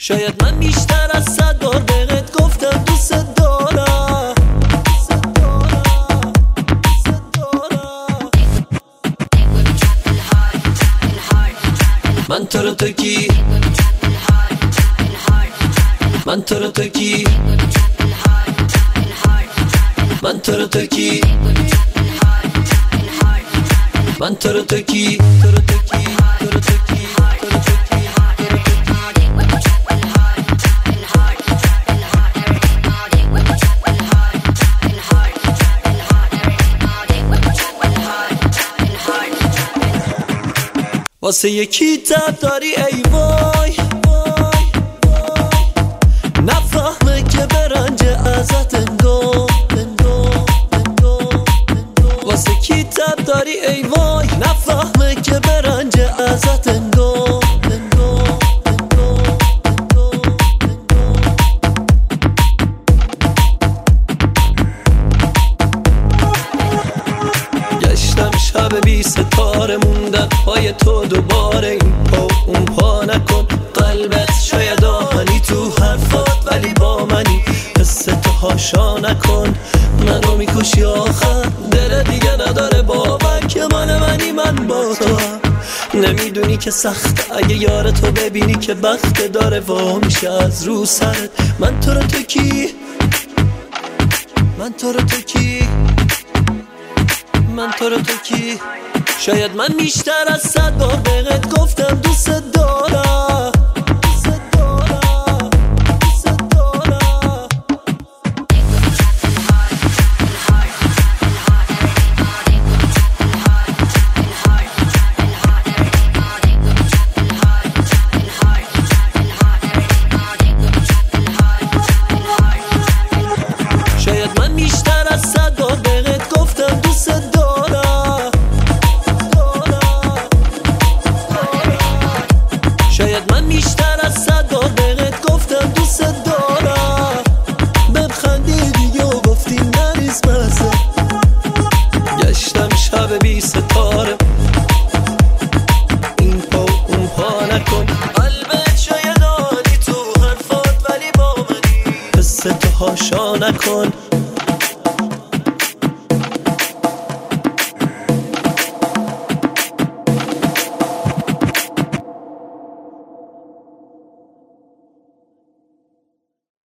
شاید من بیشتر از 100 بار بهت گفتم دوست دارم. من تو رو تو کی، من تو رو تو کی، من تو رو تو کی، من تو رو تو کی، تو رو تو کی، تو رو تو کی، تو رو تو کی. واسه یکی تب داری ای وای، نفهمه که برنج ازت انگام. واسه کی تب داری ای وای، نفهمه که برنج ازت انگام. گشتم شب بی ستاره موندن پای تو دوباره، این پا اون پا نکن قلبت شاید آهنی تو حرفات ولی با منی، حس تو هاشا نکن منو میکشی آخر، دل دیگه نداره باور که مال منی من با تو هم. نمیدونی که سخت اگه یار تو ببینی که بخت داره وا میشه از رو سرت. من تو رو تو کی، من تو رو تو کی، من تو رو تو کی. شاید من بیشتر از 100 بار بهت گفتم دوست دارم. شاید من بیشتر از 100 بار بهت گفتم دوست دارم. شاید من بیشتر از 100 بار بهت گفتم دوست دارم. بخندی دیگه و گفتی نریز مزه. گشتم شب بی ستاره، این پا اون پا نکن قلبت شاید آنی تو حرفات ولی با منی، حس تو هاشا نکن.